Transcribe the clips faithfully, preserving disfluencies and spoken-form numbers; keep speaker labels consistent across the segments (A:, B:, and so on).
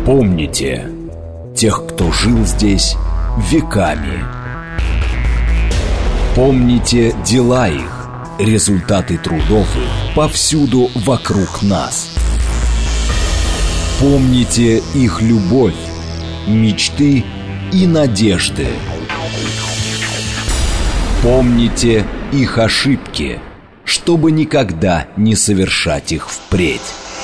A: Помните тех, кто жил здесь веками. Помните дела их, результаты трудов их повсюду вокруг нас. Помните их любовь, мечты и надежды. Помните их ошибки, чтобы никогда не совершать их впредь.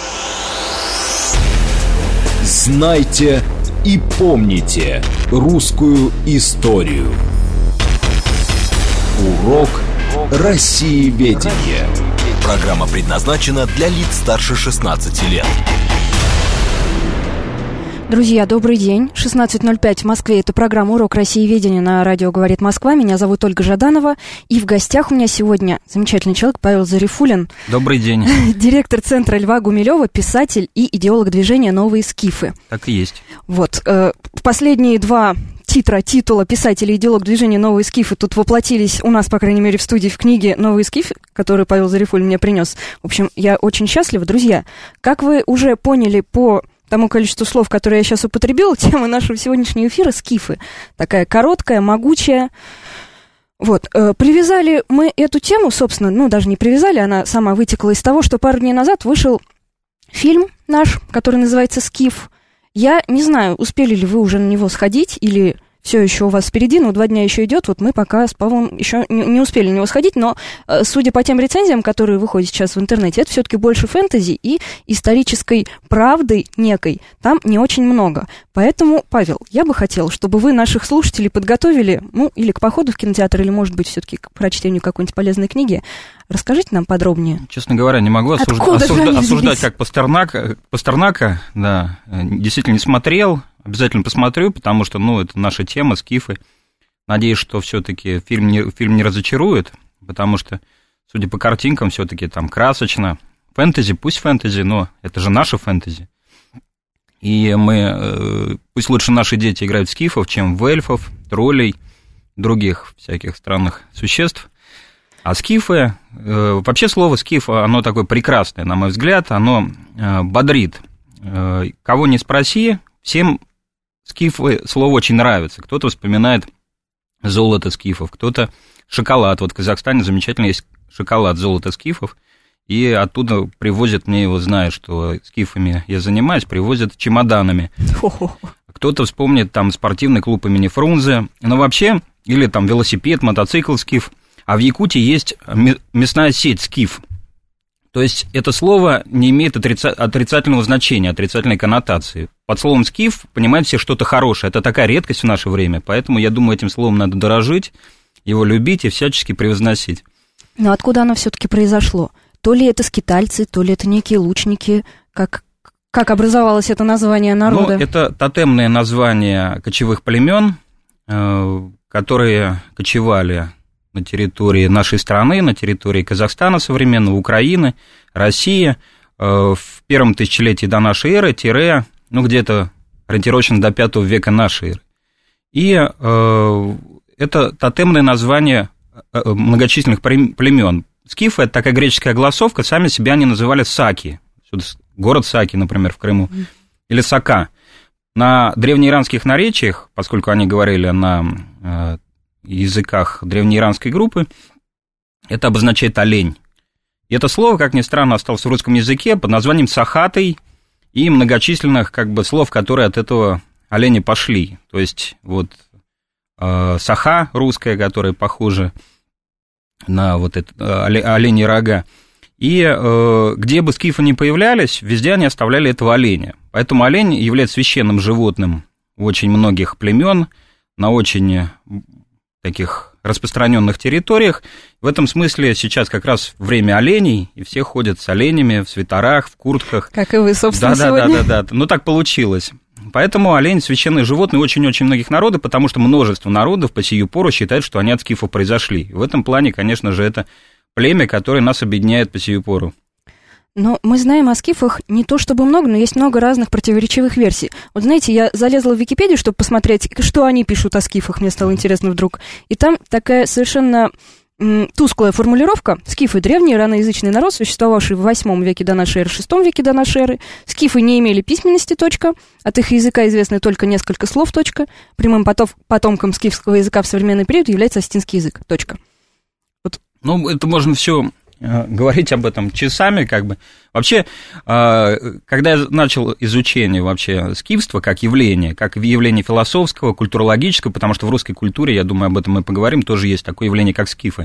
A: Знайте и помните русскую историю. Урок Россиеведения.
B: Программа предназначена для лиц старше шестнадцати лет.
C: Друзья, добрый день. шестнадцать ноль пять в Москве. Это программа «Урок Россиеведения» на радио «Говорит Москва». Меня зовут Ольга Жаданова. И в гостях у меня сегодня замечательный человек Павел Зарифуллин.
D: Добрый день.
C: Директор Центра Льва Гумилева, писатель и идеолог движения «Новые скифы».
D: Так и есть.
C: Вот. Э, последние два титра, титула писатель и идеолог движения «Новые скифы» тут воплотились у нас, по крайней мере, в студии в книге «Новые скифы», которую Павел Зарифуллин мне принес. В общем, я очень счастлива. Друзья, как вы уже поняли по тому количеству слов, которые я сейчас употребила, тема нашего сегодняшнего эфира — скифы. Такая короткая, могучая. Вот. Э, привязали мы эту тему, собственно, ну, даже не привязали, она сама вытекла из того, что пару дней назад вышел фильм наш, который называется «Скиф». Я не знаю, успели ли вы уже на него сходить, или все еще у вас впереди, но два дня еще идет. Вот мы пока с Павлом еще не, не успели на него сходить, но э, судя по тем рецензиям, которые выходят сейчас в интернете, это все-таки больше фэнтези и исторической правды некой там не очень много. Поэтому, Павел, я бы хотел, чтобы вы наших слушателей подготовили, ну, или к походу в кинотеатр, или, может быть, все-таки к прочтению какой-нибудь полезной книги. Расскажите нам подробнее.
D: Честно говоря, не могу осужда- осужда- осуждать как Пастернака, Пастернака, да, действительно не смотрел. Обязательно посмотрю, потому что, ну, это наша тема, скифы. Надеюсь, что все-таки фильм не, фильм не разочарует, потому что, судя по картинкам, все-таки там красочно. Фэнтези, пусть фэнтези, но это же наше фэнтези. И мы, пусть лучше наши дети играют в скифов, чем в эльфов, троллей, других всяких странных существ. А скифы, вообще слово скиф, оно такое прекрасное, на мой взгляд, оно бодрит. Кого не спроси, всем скифы слово очень нравится. Кто-то вспоминает золото скифов, кто-то шоколад. Вот в Казахстане замечательно есть шоколад золото скифов, и оттуда привозят, мне его знают, что скифами я занимаюсь, привозят чемоданами. Кто-то вспомнит там спортивный клуб имени Фрунзе, но вообще, или там велосипед, мотоцикл скиф. А в Якутии есть мясная сеть скиф. То есть это слово не имеет отрица... отрицательного значения, отрицательной коннотации. Под словом «скиф» понимают все что-то хорошее. Это такая редкость в наше время, поэтому, я думаю, этим словом надо дорожить, его любить и всячески превозносить.
C: Но откуда оно все-таки произошло? То ли это скитальцы, то ли это некие лучники? Как, как образовалось это название народа?
D: Ну, это тотемное название кочевых племен, которые кочевали на территории нашей страны, на территории Казахстана современного, Украины, России в первом тысячелетии до нашей эры, тире, ну, где-то ориентировочно до пятого века нашей эры. И э, это тотемное название многочисленных племен. Скифы – это такая греческая голосовка, сами себя они называли Саки, город Саки, например, в Крыму, или Сака. На древнеиранских наречиях, поскольку они говорили на э, языках древнеиранской группы, это обозначает олень. И это слово, как ни странно, осталось в русском языке под названием сахатый и многочисленных как бы слов, которые от этого оленя пошли. То есть вот э, саха русская, которая похожа на вот это э, оленьи рога. И э, где бы скифы ни появлялись, везде они оставляли этого оленя. Поэтому олень является священным животным у очень многих племен, на очень таких распространенных территориях. В этом смысле сейчас как раз время оленей, и все ходят с оленями в свитерах, в куртках.
C: Как и вы, собственно,
D: да,
C: сегодня.
D: Да, да, да, ну так получилось. Поэтому олень – священное животное очень-очень многих народов, потому что множество народов по сию пору считают, что они от скифов произошли. В этом плане, конечно же, это племя, которое нас объединяет по сию пору.
C: Но мы знаем о скифах не то чтобы много, но есть много разных противоречивых версий. Вот знаете, я залезла в Википедию, чтобы посмотреть, что они пишут о скифах, мне стало интересно вдруг. И там такая совершенно тусклая формулировка. Скифы – древний ираноязычный народ, существовавший в восьмом веке до нашей эры, шестом веке до нашей эры. Скифы не имели письменности, точка. От их языка известны только несколько слов, точка. Прямым потом, потомком скифского языка в современный период является осетинский язык, точка. Вот.
D: Ну, это можно все э, говорить об этом часами, как бы. Вообще, э, когда я начал изучение вообще скифства как явление, как явление философского, культурологического, потому что в русской культуре, я думаю, об этом мы поговорим, тоже есть такое явление, как скифы.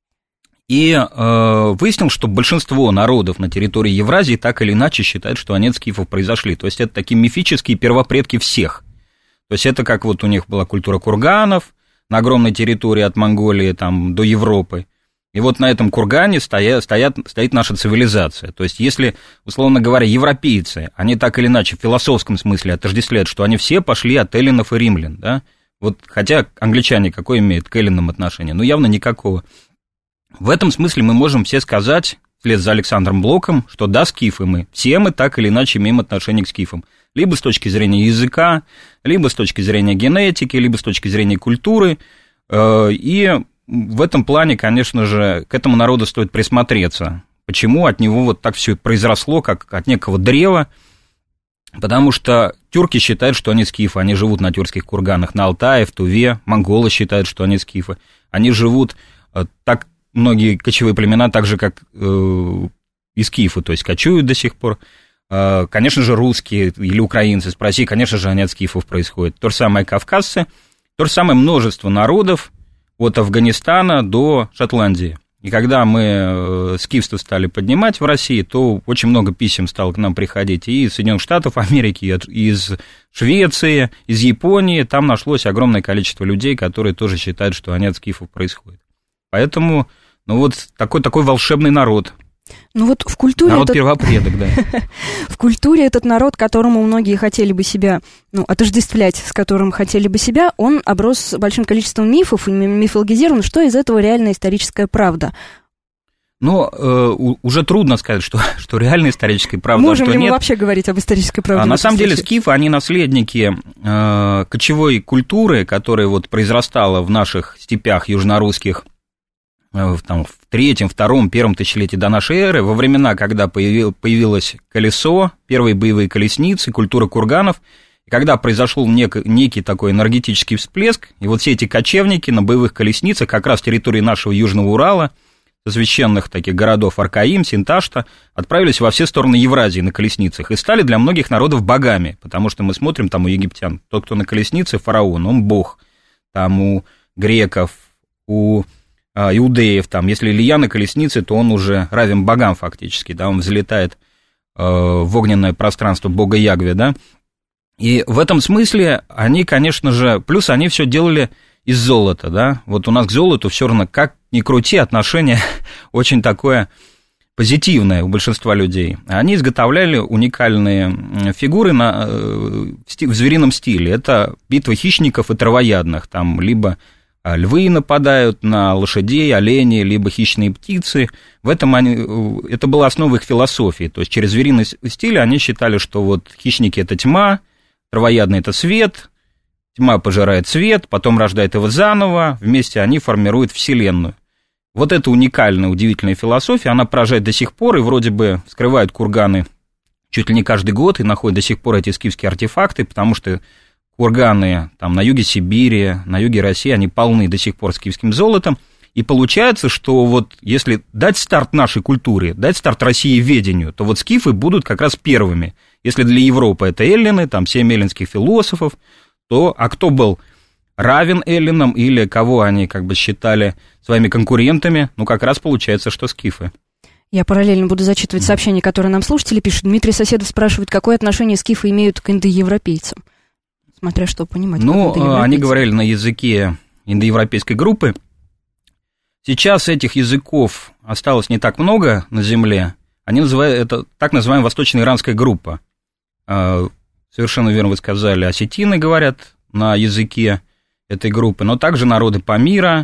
D: И э, выяснил, что большинство народов на территории Евразии так или иначе считают, что они от скифов произошли. То есть это такие мифические первопредки всех. То есть это как вот у них была культура курганов на огромной территории от Монголии там, до Европы. И вот на этом кургане стоят, стоят, стоит наша цивилизация. То есть если, условно говоря, европейцы, они так или иначе в философском смысле отождествляют, что они все пошли от эллинов и римлян, да? Вот, хотя англичане какое имеют к эллинам отношение? Ну, явно никакого. В этом смысле мы можем все сказать, вслед за Александром Блоком, что да, скифы мы, все мы так или иначе имеем отношение к скифам. Либо с точки зрения языка, либо с точки зрения генетики, либо с точки зрения культуры. И в этом плане, конечно же, к этому народу стоит присмотреться. Почему от него вот так все произросло, как от некого древа? Потому что тюрки считают, что они скифы, они живут на тюркских курганах, на Алтае, в Туве. Монголы считают, что они скифы. Они живут, так многие кочевые племена, так же, как э, и скифы, то есть кочуют до сих пор. Э, конечно же, русские или украинцы, спроси, конечно же, они от скифов происходят. То же самое кавказцы, то же самое множество народов, от Афганистана до Шотландии. И когда мы скифство стали поднимать в России, то очень много писем стало к нам приходить и из Соединенных Штатов Америки, и из Швеции, из Японии. Там нашлось огромное количество людей, которые тоже считают, что они от скифов происходят. Поэтому, ну вот, такой, такой волшебный народ.
C: Ну вот в культуре
D: народ
C: этот...
D: первопредок, да.
C: В культуре этот народ, которому многие хотели бы себя, ну, отождествлять, с которым хотели бы себя, он оброс большим количеством мифов и мифологизирован. Что из этого реальная историческая правда?
D: Ну, э, уже трудно сказать, что, что реальная историческая правда,
C: Можем
D: а что
C: ли мы
D: нет.
C: вообще говорить об исторической правде?
D: А на самом деле скифы, они наследники э, кочевой культуры, которая вот произрастала в наших степях южнорусских э, там, в третьем, втором, первом тысячелетии до нашей эры, во времена, когда появил, появилось колесо, первые боевые колесницы, культура курганов, и когда произошел нек, некий такой энергетический всплеск, и вот все эти кочевники на боевых колесницах, как раз с территории нашего Южного Урала, со священных таких городов Аркаим, Синташта, отправились во все стороны Евразии на колесницах и стали для многих народов богами, потому что мы смотрим там у египтян, тот, кто на колеснице, фараон, он бог, там у греков, у а, иудеев, там, если Илья на колеснице, то он уже равен богам фактически, да, он взлетает э, в огненное пространство бога Ягве, да, и в этом смысле они, конечно же, плюс они все делали из золота, да, вот у нас к золоту все равно, как ни крути, отношение очень такое позитивное у большинства людей. Они изготовляли уникальные фигуры на, в зверином стиле. Это битва хищников и травоядных, там либо львы нападают на лошадей, оленей, либо хищные птицы. В этом они, это была основа их философии, то есть через звериный стиль они считали, что вот хищники – это тьма, травоядный – это свет, тьма пожирает свет, потом рождает его заново, вместе они формируют Вселенную. Вот эта уникальная, удивительная философия, она поражает до сих пор, и вроде бы скрывают курганы чуть ли не каждый год, и находят до сих пор эти скифские артефакты, потому что курганы там на юге Сибири, на юге России, они полны до сих пор скифским золотом, и получается, что вот если дать старт нашей культуре, дать старт Россиеведению, то вот скифы будут как раз первыми. Если для Европы это эллины, там семь эллинских философов, то, а кто был равен эллинам или кого они как бы считали своими конкурентами, ну, как раз получается, что скифы.
C: Я параллельно буду зачитывать сообщения, которые нам слушатели пишут. Дмитрий Соседов спрашивает, какое отношение скифы имеют к индоевропейцам? Смотря что понимать.
D: Ну, они говорили на языке индоевропейской группы. Сейчас этих языков осталось не так много на Земле. Они называют это так называемая восточно-иранская группа. Совершенно верно вы сказали, осетины говорят на языке этой группы, но также народы Памира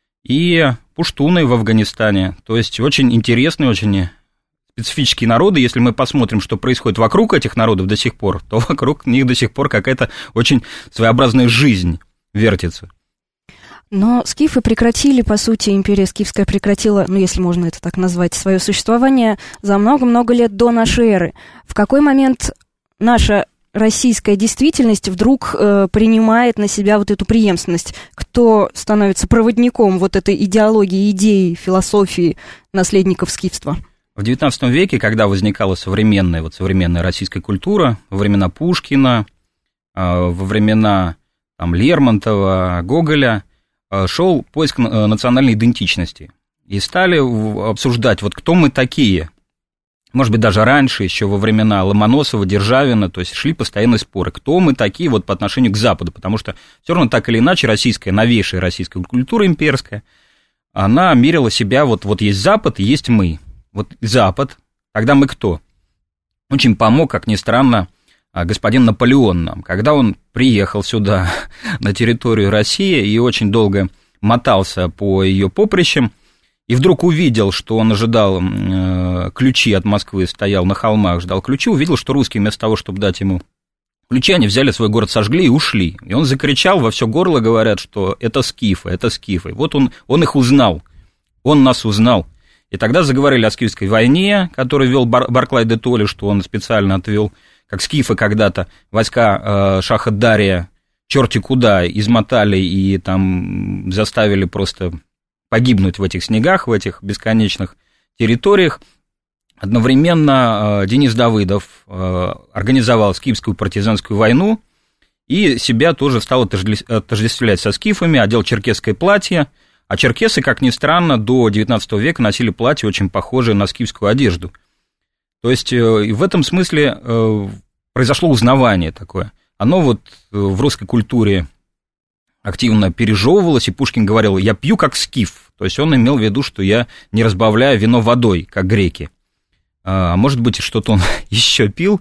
D: и пуштуны в Афганистане. То есть очень интересные, очень специфические народы. Если мы посмотрим, что происходит вокруг этих народов до сих пор, то вокруг них до сих пор какая-то очень своеобразная жизнь вертится.
C: Но скифы прекратили, по сути, империя скифская прекратила, ну, если можно это так назвать, свое существование за много-много лет до нашей эры. В какой момент наша российская действительность вдруг э, принимает на себя вот эту преемственность? Кто становится проводником вот этой идеологии, идеи, философии наследников скифства?
D: В девятнадцатом веке, когда возникала современная, вот современная российская культура, во времена Пушкина, э, во времена там, Лермонтова, Гоголя, шел поиск национальной идентичности. И стали обсуждать, вот кто мы такие. Может быть, даже раньше, еще во времена Ломоносова, Державина, то есть шли постоянные споры, кто мы такие вот по отношению к Западу, потому что все равно так или иначе российская, новейшая российская культура имперская, она мерила себя, вот, вот есть Запад, есть мы. Вот Запад, тогда мы кто? Очень помог, как ни странно, господин Наполеон нам, когда он приехал сюда, на территорию России, и очень долго мотался по ее поприщам, и вдруг увидел, что он ожидал э, ключи от Москвы, стоял на холмах, ждал ключи, увидел, что русские вместо того, чтобы дать ему ключи, они взяли свой город, сожгли и ушли. И он закричал во все горло, говорят, что это скифы, это скифы. Вот он, он их узнал, он нас узнал. И тогда заговорили о скифской войне, которую вел Бар- Барклай де Толли, что он специально отвел, как скифы когда-то, войска э, шаха Дария, черти куда, измотали и там заставили просто погибнуть в этих снегах, в этих бесконечных территориях. Одновременно э, Денис Давыдов э, организовал скифскую партизанскую войну и себя тоже стал отождествлять со скифами, одел черкесское платье, а черкесы, как ни странно, до девятнадцатого века носили платья, очень похожие на скифскую одежду. То есть в этом смысле произошло узнавание такое. Оно вот в русской культуре активно пережевывалось, и Пушкин говорил: «Я пью как скиф». То есть он имел в виду, что я не разбавляю вино водой, как греки. А может быть, что-то он еще пил.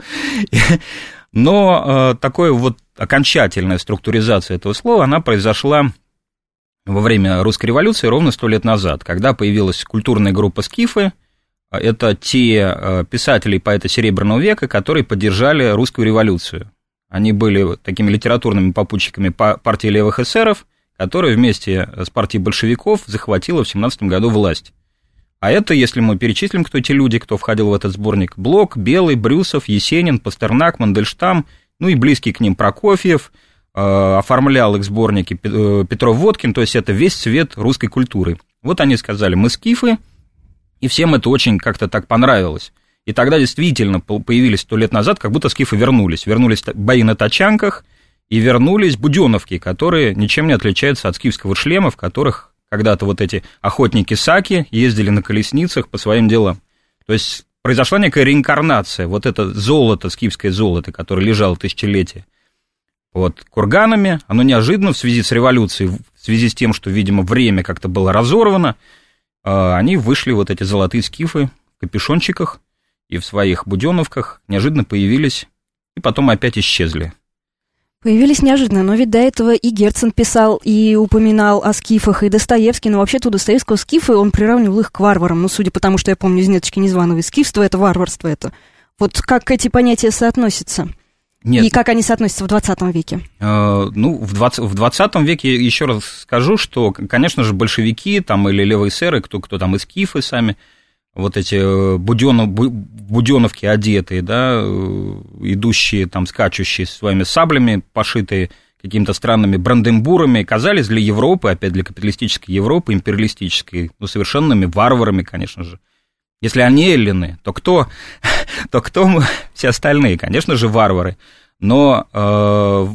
D: Но такая вот окончательная структуризация этого слова, она произошла во время русской революции ровно сто лет назад, когда появилась культурная группа скифы. Это те писатели и поэты Серебряного века, которые поддержали русскую революцию. Они были такими литературными попутчиками партии левых эсеров, которая вместе с партией большевиков захватила в семнадцатом году власть. А это, если мы перечислим, кто эти люди, кто входил в этот сборник: Блок, Белый, Брюсов, Есенин, Пастернак, Мандельштам, ну и близкий к ним Прокофьев, оформлял их сборники Петров-Водкин, то есть это весь цвет русской культуры. Вот они сказали: мы скифы, и всем это очень как-то так понравилось. И тогда действительно появились сто лет назад, как будто скифы вернулись. Вернулись бои на тачанках, и вернулись буденовки, которые ничем не отличаются от скифского шлема, в которых когда-то вот эти охотники-саки ездили на колесницах по своим делам. То есть произошла некая реинкарнация, вот это золото, скифское золото, которое лежало тысячелетия под курганами, оно неожиданно в связи с революцией, в связи с тем, что, видимо, время как-то было разорвано, они вышли, вот эти золотые скифы, в капюшончиках и в своих буденовках, неожиданно появились, и потом опять исчезли.
C: Появились неожиданно, но ведь до этого и Герцен писал, и упоминал о скифах, и Достоевский, но вообще-то у Достоевского скифы он приравнивал их к варварам, ну, судя по тому, что я помню из «Неточки незваного», скифство — это варварство, это. Вот как эти понятия соотносятся? Нет. И как они соотносятся в двадцатом веке? Э,
D: ну, в двадцатом веке, еще раз скажу, что, конечно же, большевики там, или левые эсеры, кто, кто там, и скифы сами, вот эти буденов, буденовки одетые, да, идущие, там, скачущие со своими саблями, пошитые какими-то странными бранденбурами, казались для Европы, опять для капиталистической Европы, империалистической, ну, совершенными варварами, конечно же. Если они эллины, то кто, то кто мы, все остальные? Конечно же, варвары. Но э,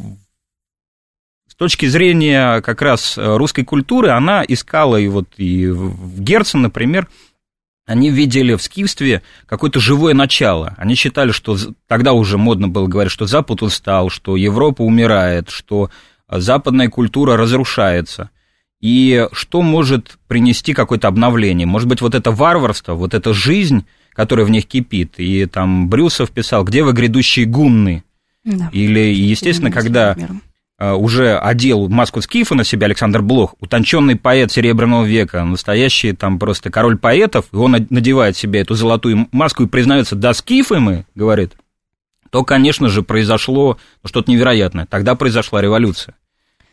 D: с точки зрения как раз русской культуры, она искала, и вот и в Герцен, например, они видели в скифстве какое-то живое начало. Они считали, что тогда уже модно было говорить, что Запад устал, что Европа умирает, что западная культура разрушается. И что может принести какое-то обновление? Может быть, вот это варварство, вот эта жизнь, которая в них кипит. И там Брюсов писал: «Где вы, грядущие гунны?» Да. Или, естественно, когда уже одел маску скифа на себя Александр Блох, утонченный поэт Серебряного века, настоящий там просто король поэтов, и он надевает себе эту золотую маску и признается: «Да, скифы мы», говорит, то, конечно же, произошло что-то невероятное. Тогда произошла революция.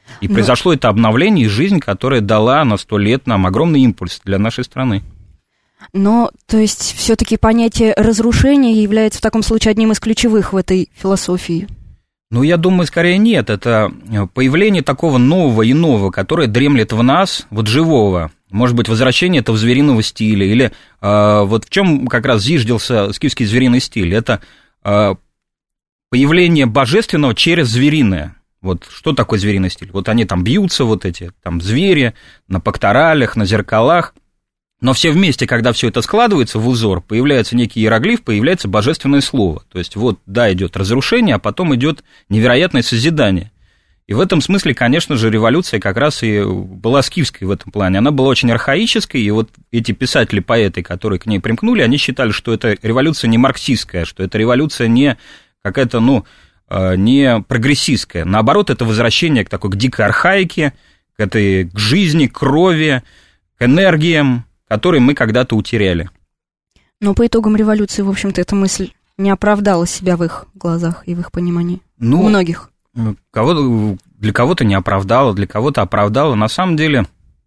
D: И Но... произошло это обновление и жизнь, которая дала на сто лет нам огромный импульс для нашей страны.
C: Но, то есть, все-таки понятие разрушения является в таком случае одним из ключевых в этой философии?
D: Ну, я думаю, скорее нет. Это появление такого нового иного, которое дремлет в нас, вот живого. Может быть, возвращение этого звериного стиля. Или э, вот в чем как раз зиждился скифский звериный стиль. Это э, появление божественного через звериное. Вот что такое звериный стиль? Вот они там бьются, вот эти там звери, на пекторалях, на зеркалах. Но все вместе, когда все это складывается в узор, появляется некий иероглиф, появляется божественное слово. То есть вот, да, идет разрушение, а потом идет невероятное созидание. И в этом смысле, конечно же, революция как раз и была скифской в этом плане. Она была очень архаической, и вот эти писатели, поэты, которые к ней примкнули, они считали, что это революция не марксистская, что это революция не какая-то, ну, не прогрессистская. Наоборот, это возвращение к такой к дикой архаике, к этой к жизни, к крови, к энергиям, которые мы когда-то утеряли.
C: Но по итогам революции, в общем-то, эта мысль не оправдала себя в их глазах и в их понимании. Ну, у многих.
D: Кого, для кого-то не оправдала, для кого-то оправдала. На самом деле,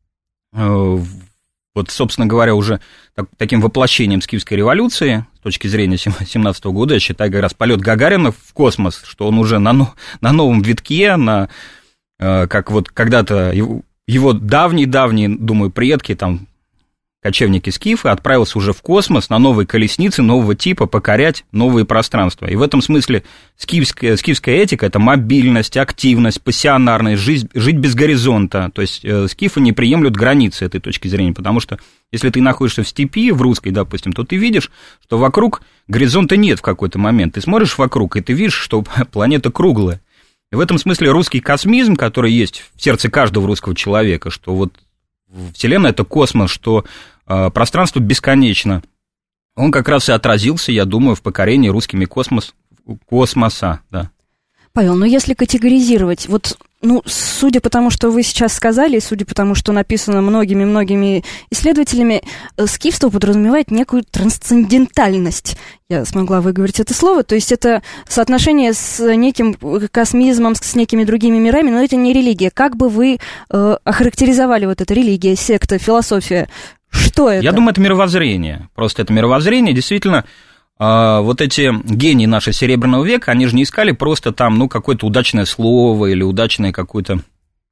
D: вот, собственно говоря, уже так, таким воплощением скифской революции, с точки зрения семнадцатого года, я считаю, как раз полет Гагарина в космос, что он уже на, на новом витке, на, как вот когда-то его, его давние-давние, думаю, предки, там, кочевники скифы, отправился уже в космос на новые колесницы нового типа покорять новые пространства. И в этом смысле скифская, скифская этика – это мобильность, активность, пассионарность, жизнь, жить без горизонта. То есть э, скифы не приемлют границы этой точки зрения, потому что если ты находишься в степи, в русской, допустим, то ты видишь, что вокруг горизонта нет в какой-то момент. Ты смотришь вокруг, и ты видишь, что планета круглая. И в этом смысле русский космизм, который есть в сердце каждого русского человека, что вот Вселенная – это космос, что э, пространство бесконечно. Он как раз и отразился, я думаю, в покорении русскими космос, космоса, да.
C: Павел, ну если категоризировать, вот, ну, судя по тому, что вы сейчас сказали, судя по тому, что написано многими-многими исследователями, скифство подразумевает некую трансцендентальность. Я смогла выговорить это слово, то есть это соотношение с неким космизмом, с некими другими мирами, но это не религия. Как бы вы э, охарактеризовали вот это религия, секта, философия? Что это?
D: Я думаю, это мировоззрение. Просто это мировоззрение, действительно. Вот эти гении нашего Серебряного века, они же не искали просто там, ну, какое-то удачное слово или удачное какую-то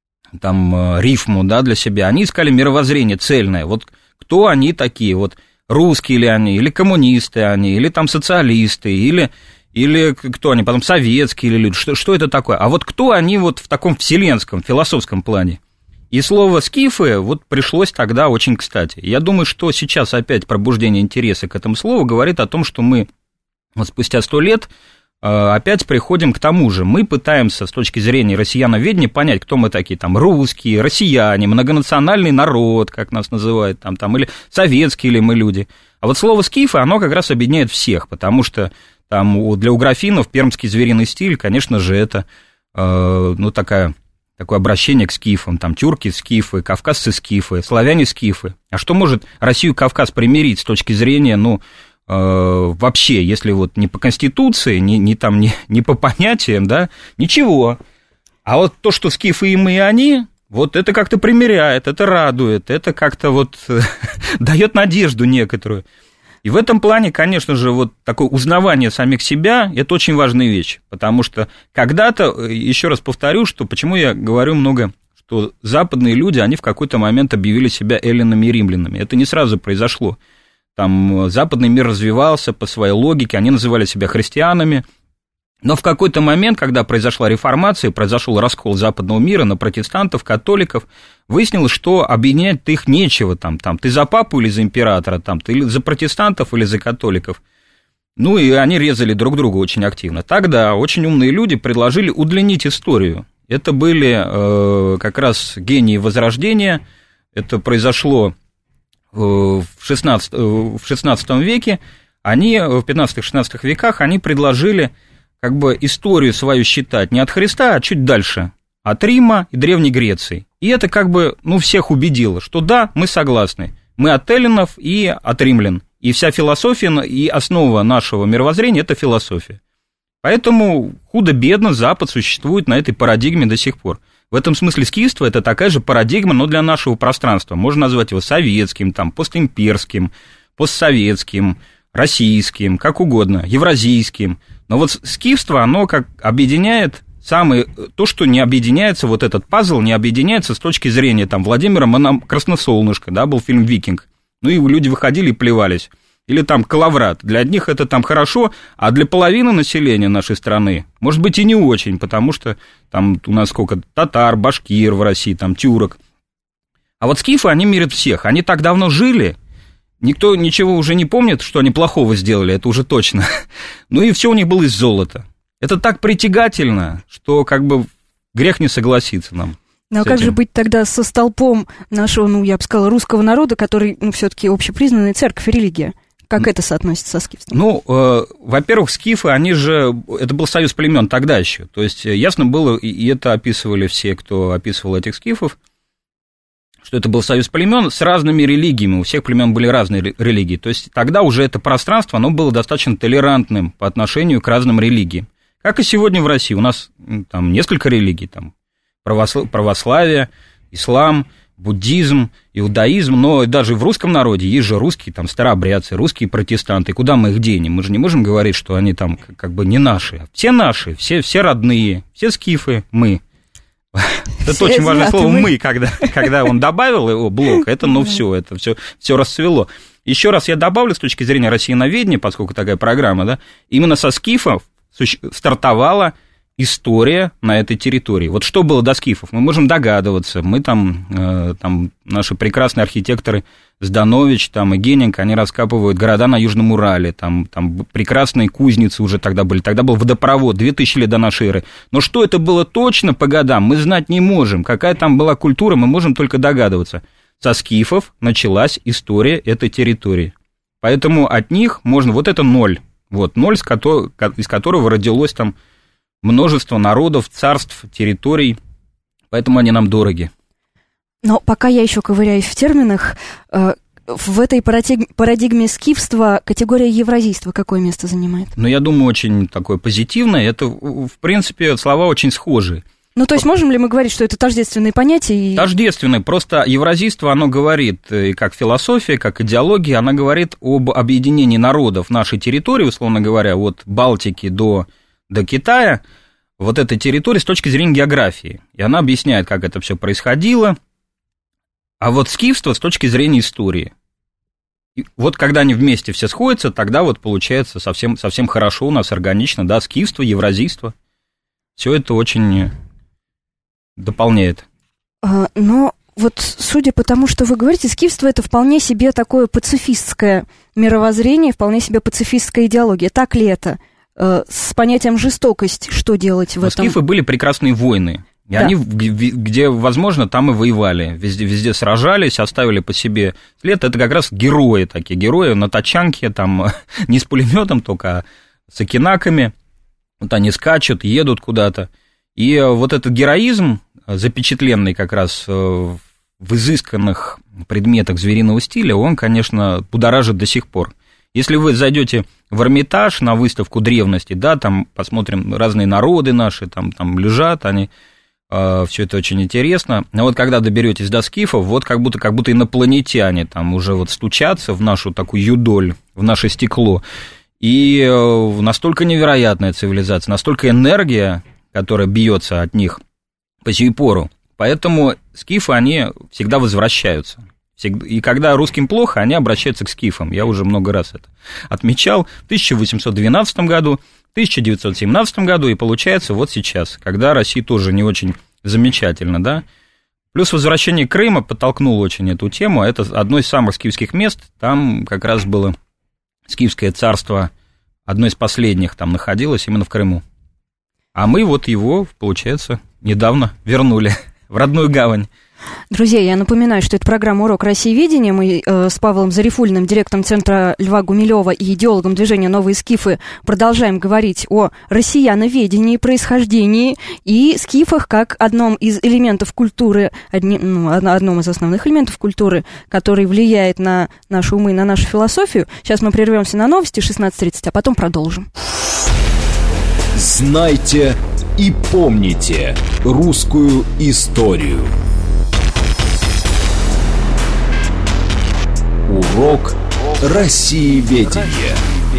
D: там рифму, да, для себя. Они искали мировоззрение цельное. Вот кто они такие? Вот русские ли они, или коммунисты они, или там социалисты, или, или кто они, потом советские или люди. Что, что это такое? А вот кто они вот в таком вселенском, философском плане? И слово «скифы» вот пришлось тогда очень кстати. Я думаю, что сейчас опять пробуждение интереса к этому слову говорит о том, что мы вот спустя сто лет опять приходим к тому же. Мы пытаемся с точки зрения россияноведения понять, кто мы такие, там, русские, россияне, многонациональный народ, как нас называют, там, там, или советские ли мы люди. А вот слово «скифы», оно как раз объединяет всех, потому что там для уграфинов пермский звериный стиль, конечно же, это, э, ну, такая... такое обращение к скифам, там, тюрки скифы, кавказцы скифы, славяне скифы. А что может Россию и Кавказ примирить с точки зрения, ну, э, вообще, если вот не по Конституции, не, не, там, не, не по понятиям, да, ничего. А вот то, что скифы и мы, и они, вот это как-то примиряет, это радует, это как-то вот дает надежду некоторую. И в этом плане, конечно же, вот такое узнавание самих себя – это очень важная вещь, потому что когда-то, еще раз повторю, что почему я говорю много, что западные люди, они в какой-то момент объявили себя эллинами и римлянами. Это не сразу произошло. Там западный мир развивался по своей логике, они называли себя христианами, но в какой-то момент, когда произошла реформация, произошел раскол западного мира на протестантов, католиков, выяснилось, что объединять их нечего, там, там, ты за папу или за императора, там, ты за протестантов или за католиков. Ну, и они резали друг друга очень активно. Тогда очень умные люди предложили удлинить историю. Это были э, как раз гении Возрождения, это произошло э, в шестнадцатом веке, они в пятнадцатом-шестнадцатом веках, они предложили как бы историю свою считать не от Христа, а чуть дальше, от Рима и Древней Греции. И это как бы, ну, всех убедило, что да, мы согласны, мы от эллинов и от римлян, и вся философия, и основа нашего мировоззрения – это философия. Поэтому худо-бедно Запад существует на этой парадигме до сих пор. В этом смысле скифство – это такая же парадигма, но для нашего пространства. Можно назвать его советским, там, постимперским, постсоветским, российским, как угодно, евразийским. Но вот скифство, оно как объединяет самое, то, что не объединяется, вот этот пазл не объединяется с точки зрения там, Владимира Красносолнышко, да, был фильм «Викинг». Ну, и люди выходили и плевались. Или там Калаврат. Для одних это там хорошо, а для половины населения нашей страны, может быть, и не очень, потому что там у нас сколько татар, башкир в России, там тюрок. А вот скифы, они мирят всех. Они так давно жили, никто ничего уже не помнит, что они плохого сделали, это уже точно. Ну и все у них было из золота. Это так притягательно, что как бы грех не согласиться нам.
C: Ну а как же быть тогда со столпом нашего, ну я бы сказала, русского народа, который, ну, все-таки общепризнанная церковь и религия? Как это соотносится со скифством?
D: Ну, э, во-первых, скифы, они же, это был союз племен тогда еще, то есть ясно было, и это описывали все, кто описывал этих скифов, что это был союз племен с разными религиями, у всех племен были разные религии, то есть тогда уже это пространство, оно было достаточно толерантным по отношению к разным религиям, как и сегодня в России, у нас там несколько религий, там православие, ислам, буддизм, иудаизм, но даже в русском народе есть же русские там старообрядцы, русские протестанты, куда мы их денем? Мы же не можем говорить, что они там как бы не наши. Все наши, все, все родные, все скифы, мы. Это очень важное слово «мы», когда, когда он добавил его блок, это ну все, это все, все расцвело. Еще раз я добавлю с точки зрения россияноведения, поскольку такая программа, да, именно со скифов стартовала история на этой территории. Вот что было до скифов, мы можем догадываться. Мы там, э, там наши прекрасные архитекторы Зданович там, и Генинг, они раскапывают города на Южном Урале, там, там прекрасные кузницы уже тогда были, тогда был водопровод, две тысячи лет до нашей эры. Но что это было точно по годам, мы знать не можем. Какая там была культура, мы можем только догадываться. Со скифов началась история этой территории. Поэтому от них можно... Вот это ноль. Вот ноль, из которого, из которого родилось там множество народов, царств, территорий, поэтому они нам дороги.
C: Но пока я еще ковыряюсь в терминах, в этой парадигме скифства категория евразийства какое место занимает?
D: Ну, я думаю, очень такое позитивное. Это, в принципе, слова очень схожие.
C: Ну, то есть можем ли мы говорить, что это тождественные понятия? И...
D: Тождественные. Просто евразийство, оно говорит, и как философия, как идеология, она говорит об объединении народов нашей территории, условно говоря, от Балтики до... до Китая, вот этой территории с точки зрения географии. И она объясняет, как это все происходило. А вот скифство с точки зрения истории. И вот когда они вместе все сходятся, тогда вот получается совсем, совсем хорошо у нас, органично, да, скифство, евразийство. Все это очень дополняет.
C: А, но вот судя по тому, что вы говорите, скифство – это вполне себе такое пацифистское мировоззрение, вполне себе пацифистская идеология. Так ли это? С понятием жестокость, что делать в
D: Но
C: этом?
D: Скифы были прекрасные воины, и да. Они, где возможно, там и воевали, везде, везде сражались, оставили по себе след, это как раз герои такие, герои на тачанке, там, не с пулеметом только, а с окинаками, вот они скачут, едут куда-то, и вот этот героизм, запечатленный как раз в изысканных предметах звериного стиля, он, конечно, будоражит до сих пор. Если вы зайдете в Эрмитаж на выставку древности, да, там посмотрим разные народы наши, там, там лежат они, э, все это очень интересно. Но вот когда доберетесь до скифов, вот как будто, как будто инопланетяне там уже вот стучатся в нашу такую юдоль, в наше стекло. И э, настолько невероятная цивилизация, настолько энергия, которая бьется от них по сию пору. Поэтому скифы, они всегда возвращаются. И когда русским плохо, они обращаются к скифам. Я уже много раз это отмечал. В тысяча восемьсот двенадцатом году, в тысяча девятьсот семнадцатом году, и получается вот сейчас, когда Россия тоже не очень замечательно, да. Плюс возвращение Крыма подтолкнуло очень эту тему. Это одно из самых скифских мест. Там как раз было скифское царство, одно из последних там находилось именно в Крыму. А мы вот его, получается, недавно вернули в родную гавань.
C: Друзья, я напоминаю, что это программа «Урок Россиеведения». Мы э, с Павлом Зарифуллиным, директором Центра Льва Гумилева и идеологом движения «Новые скифы» продолжаем говорить о россияноведении, происхождении и скифах как одном из элементов культуры, одни, ну, одном из основных элементов культуры, который влияет на наши умы, на нашу философию. Сейчас мы прервемся на новости шестнадцать тридцать, а потом продолжим.
A: Знайте и помните русскую историю. Урок Россиеведения.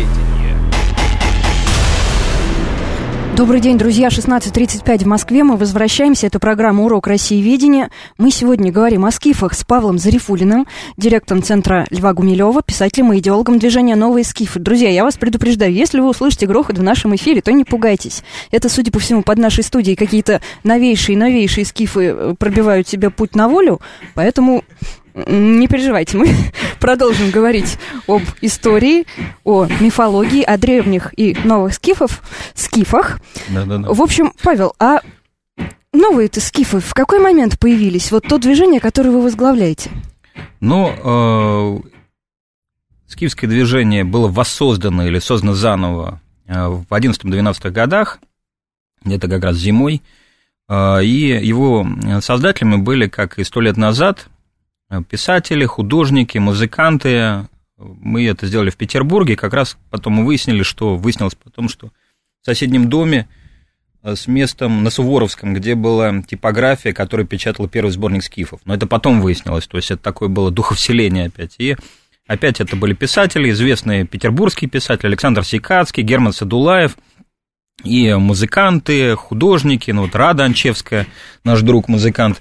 C: Добрый день, друзья. шестнадцать тридцать пять в Москве. Мы возвращаемся. Это программа «Урок Россиеведения». Мы сегодня говорим о скифах с Павлом Зарифуллиным, директором Центра Льва Гумилева, писателем и идеологом движения «Новые скифы». Друзья, я вас предупреждаю, если вы услышите грохот в нашем эфире, то не пугайтесь. Это, судя по всему, под нашей студией какие-то новейшие-новейшие скифы пробивают себе путь на волю, поэтому... Не переживайте, мы продолжим говорить об истории, о мифологии, о древних и новых скифов, скифах.
D: Да-да-да.
C: В общем, Павел, а новые-то скифы в какой момент появились? Вот то движение, которое вы возглавляете.
D: Ну, э, скифское движение было воссоздано или создано заново в одиннадцатом-двенадцатых годах, где-то как раз зимой, э, и его создателями были, как и сто лет назад, писатели, художники, музыканты. Мы это сделали в Петербурге, как раз потом мы выяснили, что выяснилось потом, что в соседнем доме с местом на Суворовском, где была типография, которая печатала первый сборник скифов. Но это потом выяснилось, то есть это такое было духовселение опять. И опять это были писатели, известные петербургские писатели, Александр Сикацкий, Герман Садулаев, и музыканты, художники, ну вот Рада Анчевская, наш друг-музыкант.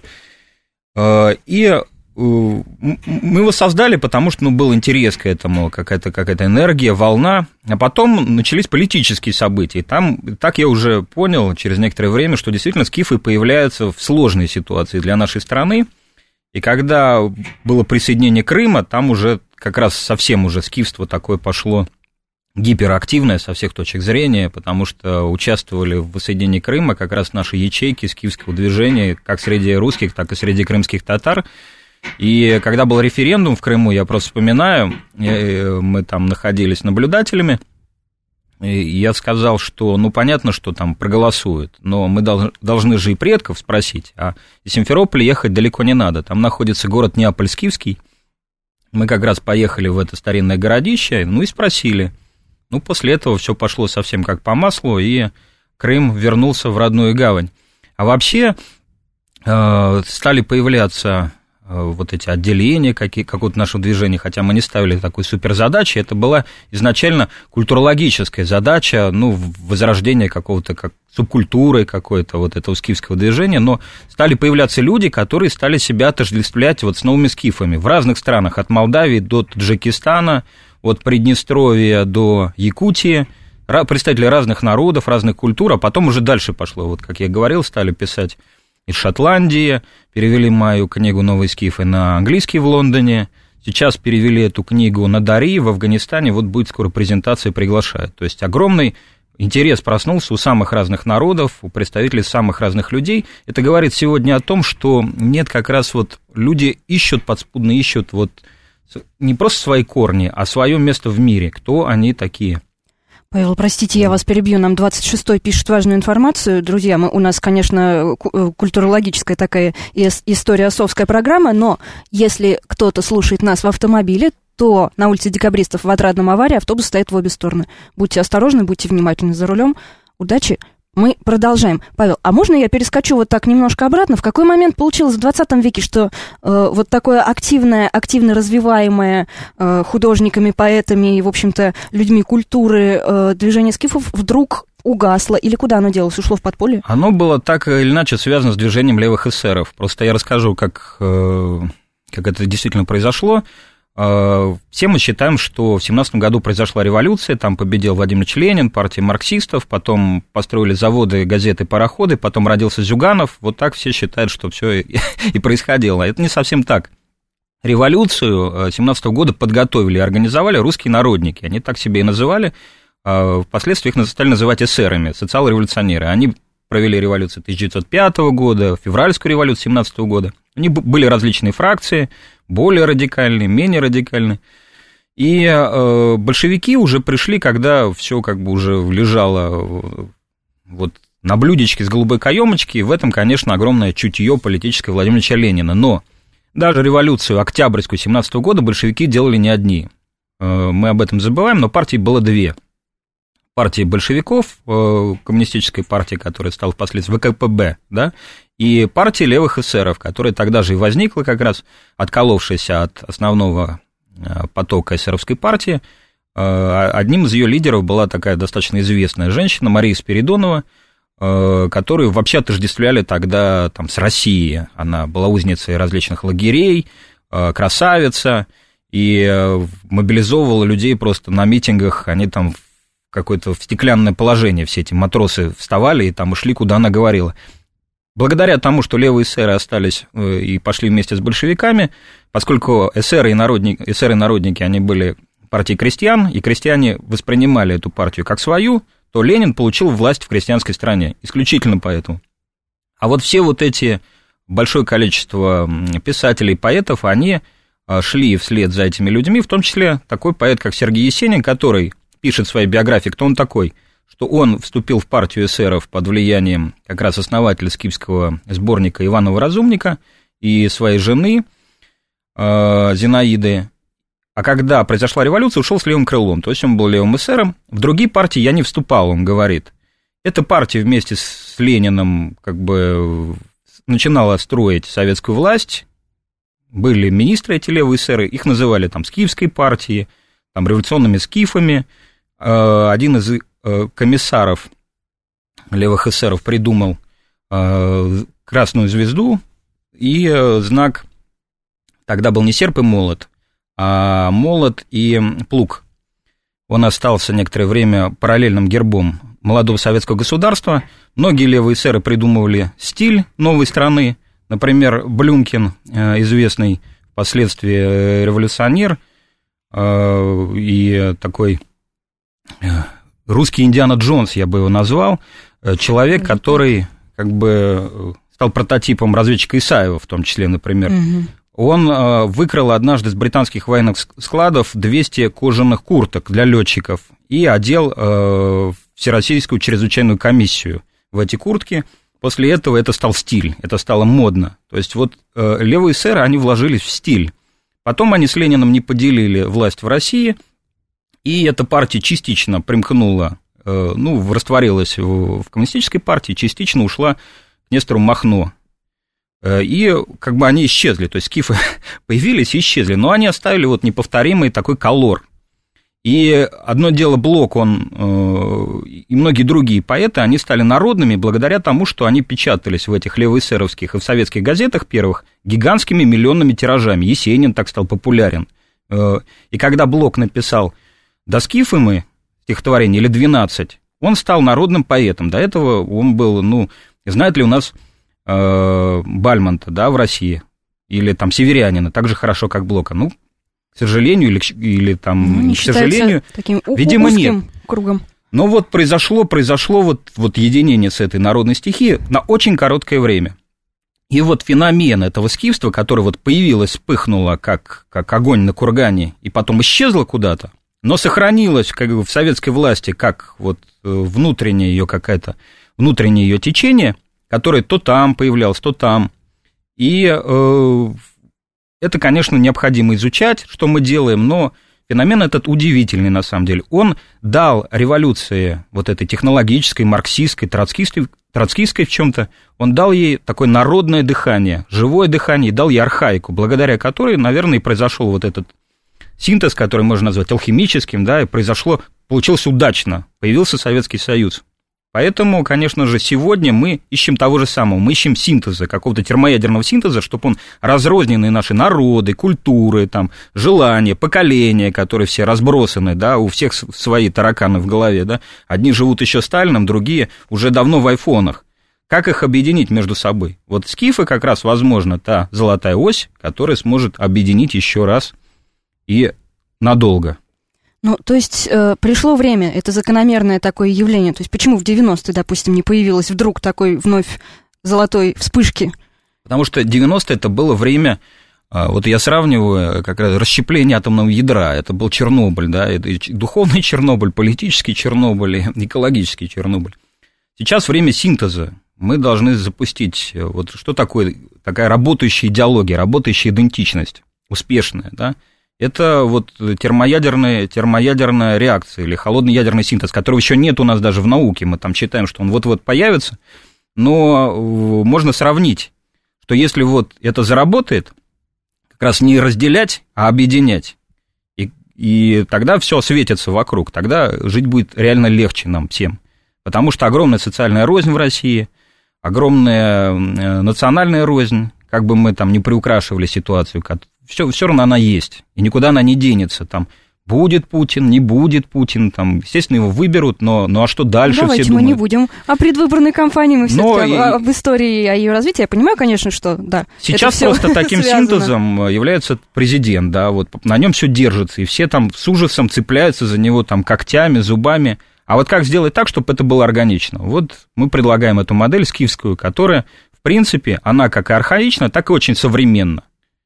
D: И мы его создали, потому что ну, был интерес к этому, какая-то, какая-то энергия, волна, а потом начались политические события. И там, так я уже понял через некоторое время, что действительно скифы появляются в сложной ситуации для нашей страны. И когда было присоединение Крыма, там уже как раз совсем уже скифство такое пошло гиперактивное со всех точек зрения, потому что участвовали в воссоединении Крыма как раз наши ячейки скифского движения, как среди русских, так и среди крымских татар. И когда был референдум в Крыму, я просто вспоминаю, мы там находились наблюдателями, и я сказал, что, ну, понятно, что там проголосуют, но мы должны же и предков спросить, а из Симферополя ехать далеко не надо, там находится город Неаполь-Скифский, мы как раз поехали в это старинное городище, ну, и спросили. Ну, после этого все пошло совсем как по маслу, и Крым вернулся в родную гавань. А вообще э, стали появляться... вот эти отделения какие, какого-то нашего движения, хотя мы не ставили такой суперзадачи, это была изначально культурологическая задача, ну, возрождение какого-то как субкультуры какой-то вот этого скифского движения, но стали появляться люди, которые стали себя отождествлять вот с новыми скифами в разных странах, от Молдавии до Таджикистана, от Приднестровья до Якутии, представители разных народов, разных культур, а потом уже дальше пошло, вот как я говорил, стали писать из Шотландии, перевели мою книгу «Новые скифы» на английский в Лондоне, сейчас перевели эту книгу на Дари в Афганистане, вот будет скоро презентация, приглашают. То есть огромный интерес проснулся у самых разных народов, у представителей самых разных людей. Это говорит сегодня о том, что нет, как раз вот люди ищут, подспудно ищут вот не просто свои корни, а свое место в мире, кто они такие.
C: Павел, простите, я вас перебью, нам двадцать шестой пишет важную информацию. Друзья, мы, у нас, конечно, культурологическая такая историосовская программа, но если кто-то слушает нас в автомобиле, то на улице Декабристов в Отрадном аварии автобус стоит в обе стороны. Будьте осторожны, будьте внимательны за рулем. Удачи! Мы продолжаем. Павел, а можно я перескочу вот так немножко обратно? В какой момент получилось в двадцатом веке, что э, вот такое активное, активно развиваемое э, художниками, поэтами и, в общем-то, людьми культуры э, движение скифов вдруг угасло? Или куда оно делось? Ушло в подполье?
D: Оно было так или иначе связано с движением левых эсеров. Просто я расскажу, как, э, как это действительно произошло. Все мы считаем, что в семнадцатом году произошла революция, там победил Владимир Ильич Ленин, партия марксистов, потом построили заводы, газеты, пароходы, потом родился Зюганов, вот так все считают, что все и происходило. Это не совсем так. Революцию семнадцатого года подготовили и организовали русские народники, они так себя и называли, впоследствии их стали называть эсерами, социал-революционеры. Они провели революцию тысяча девятьсот пятого года, февральскую революцию семнадцатого года. У них были различные фракции, более радикальные, менее радикальные. И э, большевики уже пришли, когда все как бы уже лежало вот на блюдечке с голубой каемочки, и в этом, конечно, огромное чутье политическое Владимира Ильича Ленина. Но даже революцию октябрьскую семнадцатого года большевики делали не одни. Э, мы об этом забываем, но партий было две. партии большевиков, коммунистической партии, которая стала впоследствии вэ ка пэ бэ, да, и партии левых эсеров, которая тогда же и возникла как раз, отколовшаяся от основного потока эсеровской партии. Одним из ее лидеров была такая достаточно известная женщина, Мария Спиридонова, которую вообще отождествляли тогда там, с Россией. Она была узницей различных лагерей, красавица, и мобилизовывала людей просто на митингах, они там в какое-то в стеклянное положение, все эти матросы вставали и там ушли, куда она говорила. Благодаря тому, что левые эсеры остались и пошли вместе с большевиками, поскольку эсеры и народники, эсеры и народники, они были партией крестьян, и крестьяне воспринимали эту партию как свою, то Ленин получил власть в крестьянской стране, исключительно поэтому. А вот все вот эти, большое количество писателей и поэтов, они шли вслед за этими людьми, в том числе такой поэт, как Сергей Есенин, который пишет в своей биографии, кто он такой, что он вступил в партию эсеров под влиянием как раз основателя скифского сборника Иванова Разумника и своей жены э, Зинаиды, а когда произошла революция, ушел с левым крылом, то есть он был левым эсером. В другие партии я не вступал, он говорит. Эта партия вместе с Лениным как бы начинала строить советскую власть, были министры эти левые эсеры, их называли там скифской партией, там революционными скифами. Один из комиссаров левых эсеров придумал красную звезду, и знак тогда был не серп и молот, а молот и плуг. Он остался некоторое время параллельным гербом молодого советского государства. Многие левые эсеры придумывали стиль новой страны. Например, Блюмкин, известный впоследствии революционер и такой русский Индиана Джонс, я бы его назвал, человек, который как бы стал прототипом разведчика Исаева, в том числе, например. Угу. Он выкрал однажды с британских военных складов двести кожаных курток для летчиков и одел Всероссийскую чрезвычайную комиссию в эти куртки. После этого это стал стиль, это стало модно. То есть вот левые эсеры, они вложились в стиль. Потом они с Лениным не поделили власть в России, и эта партия частично примкнула, ну, растворилась в коммунистической партии, частично ушла к Нестору Махно. И как бы они исчезли, то есть скифы появились и исчезли, но они оставили вот неповторимый такой колор. И одно дело Блок, он и многие другие поэты, они стали народными благодаря тому, что они печатались в этих левоэсеровских и в советских газетах первых гигантскими миллионными тиражами. Есенин так стал популярен. И когда Блок написал «Да скифы мы», стихотворение, или «двенадцать», он стал народным поэтом. До этого он был, ну, знает ли у нас э, Бальмонта, да, в России, или там северянина, так же хорошо, как Блока. Ну, к сожалению, или, или там,
C: не
D: к сожалению,
C: таким
D: видимо, нет.
C: Кругом.
D: Но вот произошло, произошло вот, вот единение с этой народной стихией на очень короткое время. И вот феномен этого скифства, которое вот появилось, вспыхнуло, как, как огонь на кургане, и потом исчезло куда-то, но сохранилось как бы в советской власти как вот внутреннее ее какая-то, внутреннее ее течение, которое то там появлялось, то там. И э, это, конечно, необходимо изучать, что мы делаем, но феномен этот удивительный на самом деле. Он дал революции вот этой технологической, марксистской, троцкистской, троцкистской в чем-то, он дал ей такое народное дыхание, живое дыхание, и дал ей архаику, благодаря которой, наверное, и произошел вот этот синтез, который можно назвать алхимическим, да, и произошло, получилось удачно, появился Советский Союз. Поэтому, конечно же, сегодня мы ищем того же самого, мы ищем синтеза, какого-то термоядерного синтеза, чтобы он разрозненные наши народы, культуры, там, желания, поколения, которые все разбросаны, да, у всех свои тараканы в голове, да, одни живут еще Сталином, другие уже давно в айфонах. Как их объединить между собой? Вот скифы как раз, возможно, та золотая ось, которая сможет объединить еще раз и надолго.
C: Ну, то есть э, пришло время, это закономерное такое явление. То есть почему в девяностые, допустим, не появилось вдруг такой вновь золотой вспышки?
D: Потому что девяностые это было время, вот я сравниваю как раз расщепление атомного ядра. Это был Чернобыль, да, это духовный Чернобыль, политический Чернобыль, экологический Чернобыль. Сейчас время синтеза. Мы должны запустить, вот что такое такая работающая идеология, работающая идентичность, успешная, да. Это вот термоядерная, термоядерная реакция или холодный ядерный синтез, которого еще нет у нас даже в науке. Мы там считаем, что он вот-вот появится, но можно сравнить, что если вот это заработает, как раз не разделять, а объединять, и, и тогда все светится вокруг, тогда жить будет реально легче нам всем, потому что огромная социальная рознь в России, огромная национальная рознь, как бы мы там не приукрашивали ситуацию, все, все равно она есть, и никуда она не денется, там, будет Путин, не будет Путин, там, естественно, его выберут, но, ну а что дальше?
C: Давайте
D: все
C: мы
D: думают.
C: Не будем о предвыборной кампании, мы все-таки
D: и...
C: об истории, о ее развитии, я понимаю, конечно, что, да.
D: Сейчас просто таким синтезом является президент, да, вот на нем все держится, и все там с ужасом цепляются за него там когтями, зубами, а вот как сделать так, чтобы это было органично? Вот мы предлагаем эту модель скифскую, которая, в принципе, она как и архаична, так и очень современна.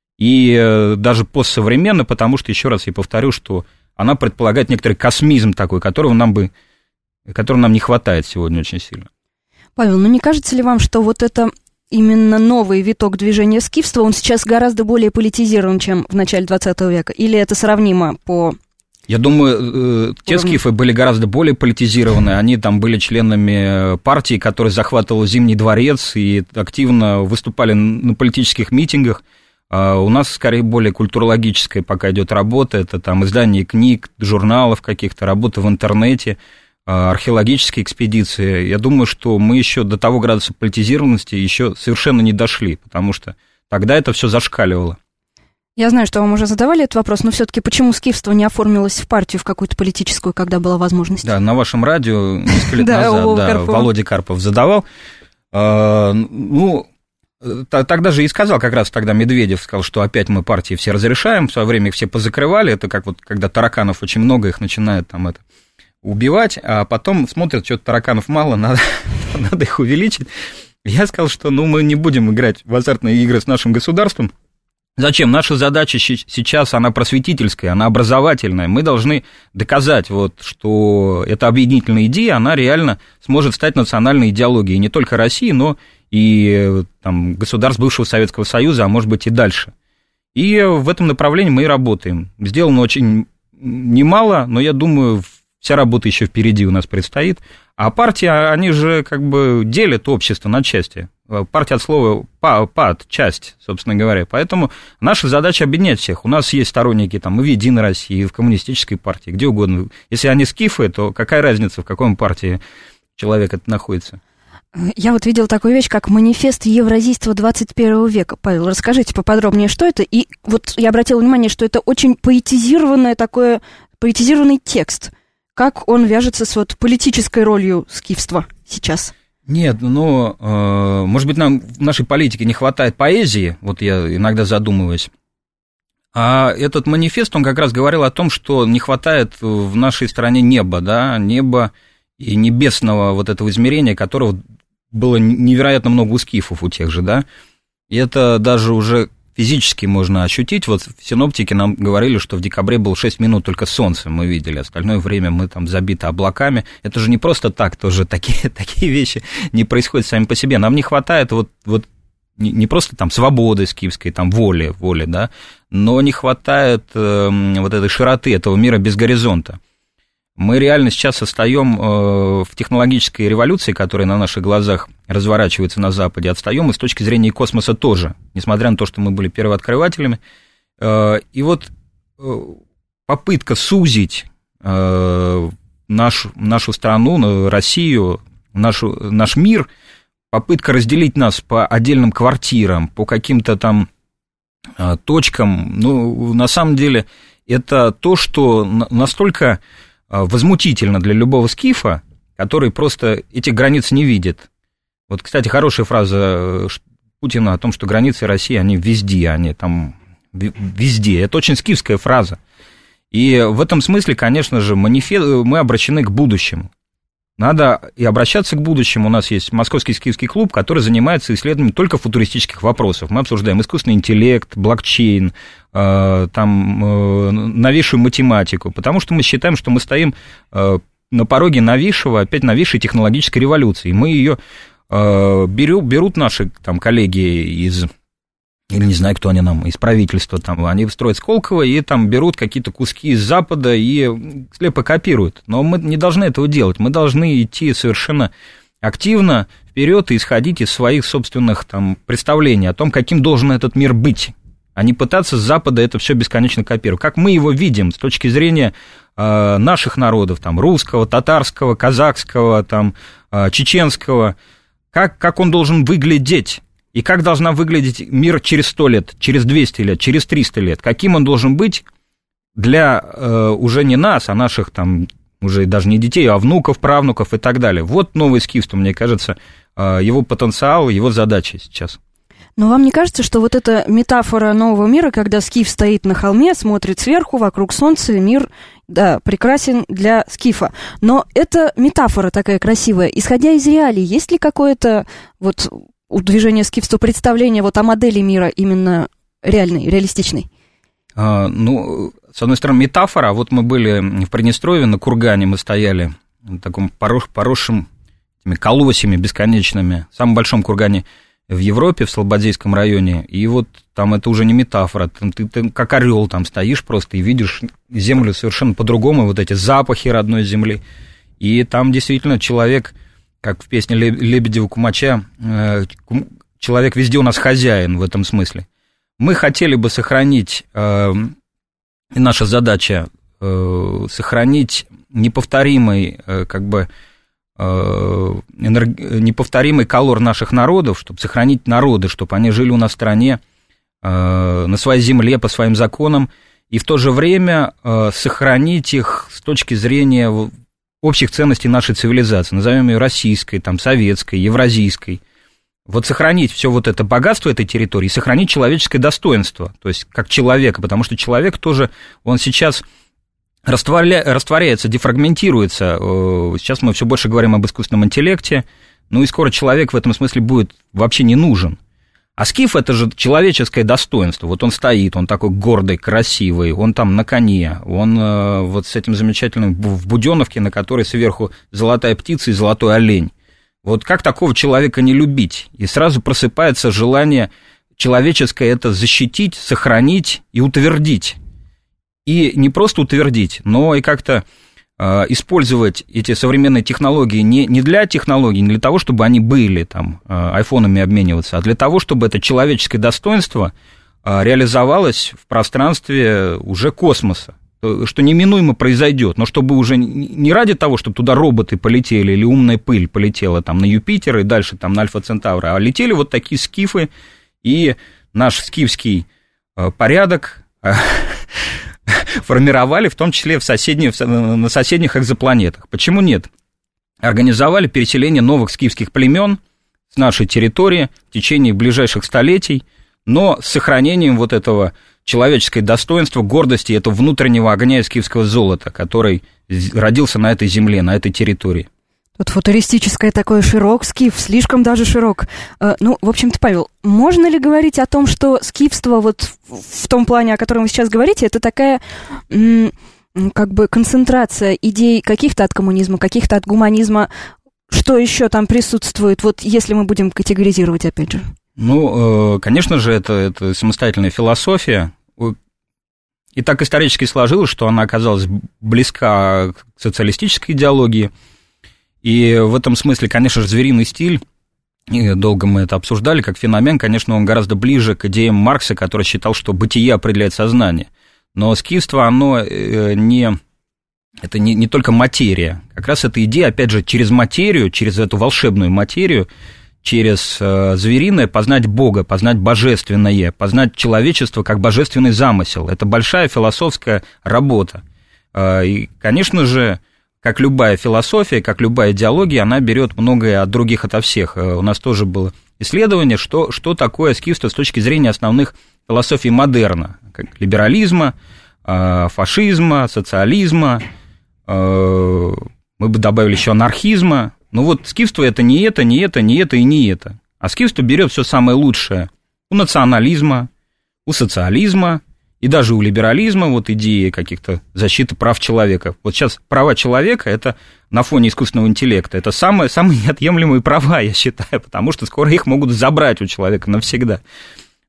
D: И даже постсовременно, потому что, еще раз я повторю, что она предполагает некоторый космизм такой, которого нам, бы, которого нам не хватает сегодня очень сильно.
C: Павел, ну не кажется ли вам, что вот это именно новый виток движения скифства, он сейчас гораздо более политизирован, чем в начале двадцатого века? Или это сравнимо по...
D: Я думаю, те скифы были гораздо более политизированы, они там были членами партии, которая захватывала Зимний дворец и активно выступали на политических митингах. У нас, скорее, более культурологическая пока идет работа, это там издание книг, журналов каких-то, работа в интернете, археологические экспедиции. Я думаю, что мы еще до того градуса политизированности еще совершенно не дошли, потому что тогда это все зашкаливало.
C: Я знаю, что вам уже задавали этот вопрос, но все-таки почему скифство не оформилось в партию, в какую-то политическую, когда была возможность?
D: Да, на вашем радио несколько лет назад Володя Карпов задавал. Ну... Тогда же и сказал, как раз тогда Медведев сказал, что опять мы партии все разрешаем, в свое время их все позакрывали, это как вот, когда тараканов очень много, их начинают там это убивать, а потом смотрят, что-то тараканов мало, надо, надо их увеличить. Я сказал, что ну, мы не будем играть в азартные игры с нашим государством. Зачем? Наша задача сейчас, она просветительская, она образовательная. Мы должны доказать, вот, что эта объединительная идея, она реально сможет стать национальной идеологией не только России, но и там, государств бывшего Советского Союза, а может быть и дальше. И в этом направлении мы и работаем. Сделано очень немало, но я думаю, вся работа еще впереди у нас предстоит. А партии, они же как бы делят общество на части. Партия от слова «пад», часть, собственно говоря. Поэтому наша задача объединять всех. У нас есть сторонники там, и в «Единой России», и в коммунистической партии, где угодно. Если они скифы, то какая разница, в какой партии человек это находится?
C: Я вот видела такую вещь, как манифест евразийства двадцать первого века. Павел, расскажите поподробнее, что это. И вот я обратила внимание, что это очень поэтизированное такое, поэтизированный текст. Как он вяжется с вот политической ролью скифства сейчас?
D: Нет, ну, э, может быть, нам в нашей политике не хватает поэзии, вот я иногда задумываюсь. А этот манифест, он как раз говорил о том, что не хватает в нашей стране неба, да, неба и небесного вот этого измерения, которого было невероятно много у скифов у тех же, да, и это даже уже физически можно ощутить. Вот синоптики нам говорили, что в декабре было шесть минут только солнца мы видели, остальное время мы там забиты облаками. Это же не просто так, тоже такие, такие вещи не происходят сами по себе. Нам не хватает вот, вот не, не просто там свободы скифской, там воли, воли, да, но не хватает э, вот этой широты этого мира без горизонта. Мы реально сейчас отстаем в технологической революции, которая на наших глазах разворачивается на Западе, отстаем и с точки зрения космоса тоже, несмотря на то, что мы были первооткрывателями. И вот попытка сузить нашу, нашу страну, Россию, нашу, наш мир, попытка разделить нас по отдельным квартирам, по каким-то там точкам, ну, на самом деле, это то, что настолько возмутительно для любого скифа, который просто этих границ не видит. Вот, кстати, хорошая фраза Путина о том, что границы России, они везде, они там везде. Это очень скифская фраза. И в этом смысле, конечно же, манифест, мы обращены к будущему. Надо и обращаться к будущему. У нас есть Московский скифский клуб, который занимается исследованием только футуристических вопросов. Мы обсуждаем искусственный интеллект, блокчейн, э, там, э, новейшую математику, потому что мы считаем, что мы стоим э, на пороге новейшего, опять новейшей технологической революции. Мы ее э, беру, берут наши там, коллеги из или не знаю, кто они нам, из правительства там, они строят Сколково и там берут какие-то куски из Запада и слепо копируют. Но мы не должны этого делать, мы должны идти совершенно активно вперед и исходить из своих собственных там представлений о том, каким должен этот мир быть, а не пытаться с Запада это все бесконечно копировать. Как мы его видим с точки зрения э, наших народов, там, русского, татарского, казахского, там, э, чеченского, как, как он должен выглядеть. И как должна выглядеть мир через сто лет, через двести лет, через триста лет? Каким он должен быть для э, уже не нас, а наших там уже даже не детей, а внуков, правнуков и так далее? Вот новое скифство, мне кажется, э, его потенциал, его задача сейчас.
C: Но вам не кажется, что вот эта метафора нового мира, когда скиф стоит на холме, смотрит сверху, вокруг солнца, мир, да, прекрасен для скифа. Но это метафора такая красивая. Исходя из реалий, есть ли какое-то вот... у движения скифства представление вот о модели мира именно реальной, реалистичной?
D: А, ну, с одной стороны, метафора. Вот мы были в Приднестровье, на кургане мы стояли, в таком порос, поросшем этими колосьями бесконечными, в самом большом кургане в Европе, в Слободейском районе, и вот там это уже не метафора, ты, ты, ты как орел там стоишь просто и видишь землю совершенно по-другому, вот эти запахи родной земли, и там действительно человек... как в песне Лебедева-Кумача, человек везде у нас хозяин в этом смысле. Мы хотели бы сохранить, и наша задача сохранить неповторимый, как бы, неповторимый колор наших народов, чтобы сохранить народы, чтобы они жили у нас в стране, на своей земле, по своим законам, и в то же время сохранить их с точки зрения общих ценностей нашей цивилизации, назовем ее российской, там, советской, евразийской. Вот сохранить все вот это богатство этой территории, сохранить человеческое достоинство, то есть как человека, потому что человек тоже, он сейчас растворя... растворяется, дефрагментируется. Сейчас мы все больше говорим об искусственном интеллекте, ну и скоро человек в этом смысле будет вообще не нужен. А скиф – это же человеческое достоинство. Вот он стоит, он такой гордый, красивый, он там на коне, он э, вот с этим замечательным в буденовке, на которой сверху золотая птица и золотой олень. Вот как такого человека не любить? И сразу просыпается желание человеческое это защитить, сохранить и утвердить. И не просто утвердить, но и как-то э, использовать эти современные технологии не, не для технологий, не для того, чтобы они были, там, э, айфонами обмениваться, а для того, чтобы это человеческое достоинство э, реализовалось в пространстве уже космоса, что неминуемо произойдет, но чтобы уже не ради того, чтобы туда роботы полетели или умная пыль полетела там, на Юпитер и дальше там, на Альфа-Центавра, а летели вот такие скифы, и наш скифский э, порядок э, формировали, в том числе в соседних, на соседних экзопланетах. Почему нет? Организовали переселение новых скифских племен с нашей территории в течение ближайших столетий, но с сохранением вот этого человеческого достоинства, гордости, этого внутреннего огня из скифского золота, который родился на этой земле, на этой территории.
C: Тут футуристическое такой широк скиф, слишком даже широк. Ну, в общем-то, Павел, можно ли говорить о том, что скифство вот в том плане, о котором вы сейчас говорите, это такая как бы концентрация идей каких-то от коммунизма, каких-то от гуманизма? Что еще там присутствует, вот если мы будем категоризировать, опять же?
D: Ну, конечно же, это, это самостоятельная философия. И так исторически сложилось, что она оказалась близка к социалистической идеологии. И в этом смысле, конечно же, звериный стиль, и долго мы это обсуждали, как феномен, конечно, он гораздо ближе к идеям Маркса, который считал, что бытие определяет сознание. Но скифство, оно не... Это не, не только материя. Как раз эта идея, опять же, через материю, через эту волшебную материю, через э, звериное познать Бога, познать божественное, познать человечество как божественный замысел. Это большая философская работа. Э, и, конечно же, как любая философия, как любая идеология, она берет многое от других, ото всех. Э, у нас тоже было исследование, что, что такое скифство с точки зрения основных философий модерна, как либерализма, э, фашизма, социализма, э, мы бы добавили еще анархизма. Ну вот скифство это не это, не это, не это и не это. А скифство берет все самое лучшее у национализма, у социализма и даже у либерализма, вот идеи каких-то защиты прав человека. Вот сейчас права человека это на фоне искусственного интеллекта, это самые, самые неотъемлемые права, я считаю, потому что скоро их могут забрать у человека навсегда.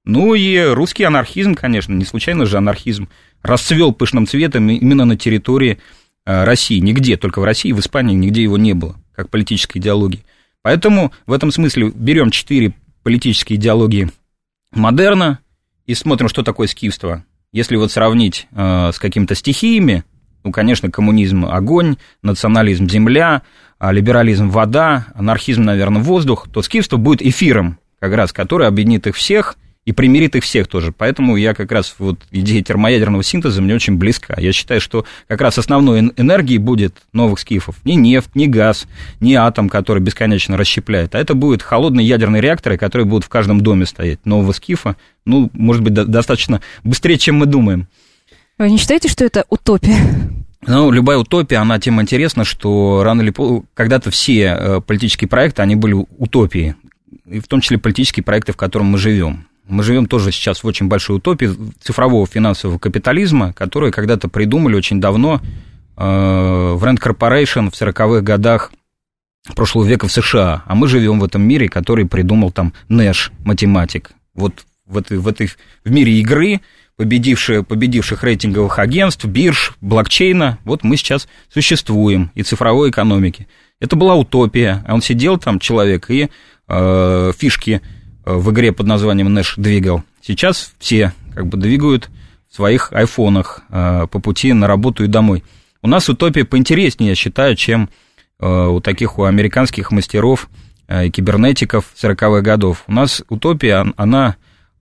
D: Ну и русский анархизм, конечно, не случайно же анархизм расцвел пышным цветом именно на территории России. Нигде, только в России, в Испании нигде его не было, как политической идеологии. Поэтому в этом смысле берем четыре политические идеологии модерна и смотрим, что такое скифство. Если вот сравнить э, с какими-то стихиями, ну, конечно, коммунизм – огонь, национализм – земля, либерализм – вода, анархизм, наверное, воздух, то скифство будет эфиром, как раз, который объединит их всех и примирит их всех тоже. Поэтому я как раз, вот идея термоядерного синтеза мне очень близка. Я считаю, что как раз основной энергией будет новых скифов не нефть, не газ, не атом, который бесконечно расщепляет, а это будут холодные ядерные реакторы, которые будут в каждом доме стоять. Нового скифа, ну, может быть, до- достаточно быстрее, чем мы думаем.
C: Вы не считаете, что это утопия?
D: Ну, любая утопия, она тем интересна, что рано или поздно, когда-то все политические проекты, они были утопией, и в том числе политические проекты, в котором мы живем. Мы живем тоже сейчас в очень большой утопии цифрового финансового капитализма, который когда-то придумали очень давно э, в Rand Corporation в сороковых годах прошлого века в США. А мы живем в этом мире, который придумал там Нэш, математик. Вот в, этой, в, этой, в мире игры, победивших, победивших рейтинговых агентств, бирж, блокчейна, вот мы сейчас существуем, и цифровой экономики. Это была утопия. А он сидел там, человек, и э, фишки в игре под названием Нэш двигал. Сейчас все как бы двигают в своих айфонах э, по пути на работу и домой. У нас утопия поинтереснее, я считаю, чем э, у таких у американских мастеров э, кибернетиков сороковых годов. У нас утопия, она,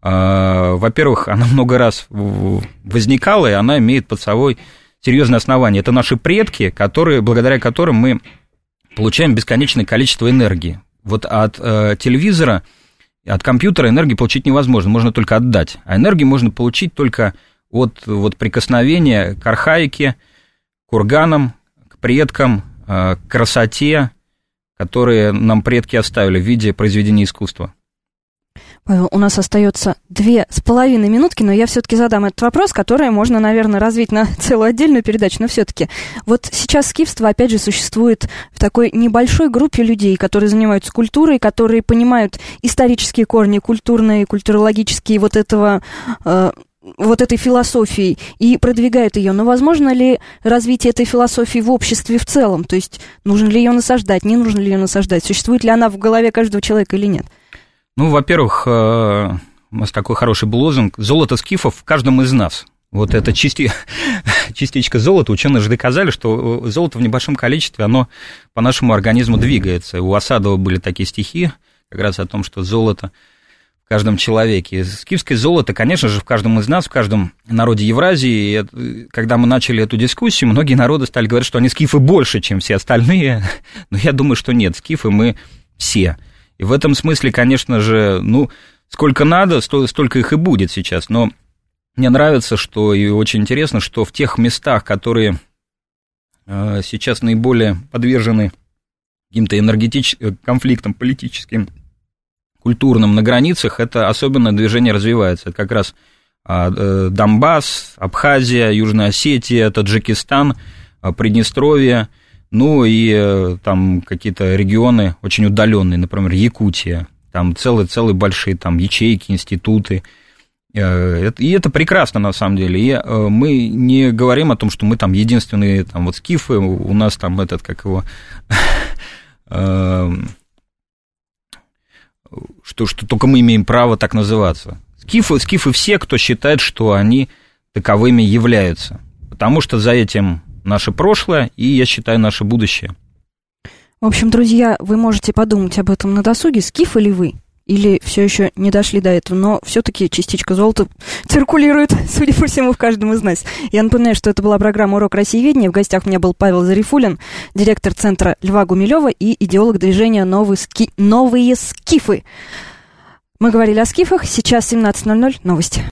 D: э, во-первых, она много раз возникала, и она имеет под собой серьезное основание. Это наши предки, которые, благодаря которым мы получаем бесконечное количество энергии. Вот от э, телевизора, от компьютера энергию получить невозможно, можно только отдать. А энергию можно получить только от вот, прикосновения к архаике, к курганам, к предкам, к красоте, которые нам предки оставили в виде произведения искусства.
C: Павел, у нас остается две с половиной минутки, но я все-таки задам этот вопрос, который можно, наверное, развить на целую отдельную передачу, но все-таки. Вот сейчас скифство, опять же, существует в такой небольшой группе людей, которые занимаются культурой, которые понимают исторические корни, культурные, культурологические вот этого... Э, вот этой философии и продвигают ее. Но возможно ли развитие этой философии в обществе в целом? То есть нужно ли ее насаждать, не нужно ли ее насаждать? Существует ли она в голове каждого человека или нет?
D: Ну, во-первых, у нас такой хороший был лозунг «Золото скифов в каждом из нас». Вот эта части... частичка золота, ученые же доказали, что золото в небольшом количестве, оно по нашему организму двигается. У Осадова были такие стихи как раз о том, что золото в каждом человеке. Скифское золото, конечно же, в каждом из нас, в каждом народе Евразии. И когда мы начали эту дискуссию, многие народы стали говорить, что они скифы больше, чем все остальные. Но я думаю, что нет, скифы мы все. И в этом смысле, конечно же, ну, сколько надо, столько их и будет сейчас. Но мне нравится, что, и очень интересно, что в тех местах, которые сейчас наиболее подвержены каким-то энергетическим конфликтам политическим, культурным на границах, это особенно движение развивается. Это как раз Донбасс, Абхазия, Южная Осетия, Таджикистан, Приднестровье, ну и там какие-то регионы очень удаленные, например, Якутия, там целые, целые большие там ячейки, институты. И это прекрасно, на самом деле. И мы не говорим о том, что мы там единственные там, вот скифы, у нас там этот, как его... Что, что только мы имеем право так называться. Скифы, скифы все, кто считает, что они таковыми являются. Потому что за этим наше прошлое и, я считаю, наше будущее.
C: В общем, друзья, вы можете подумать об этом на досуге, скифы ли вы? Или все еще не дошли до этого, но все-таки частичка золота циркулирует, судя по всему, в каждом из нас. Я напоминаю, что это была программа «Урок Россиеведения». В гостях у меня был Павел Зарифуллин, директор центра Льва Гумилева и идеолог движения «Новые, ски... Новые скифы». Мы говорили о скифах. Сейчас семнадцать ноль ноль. Новости.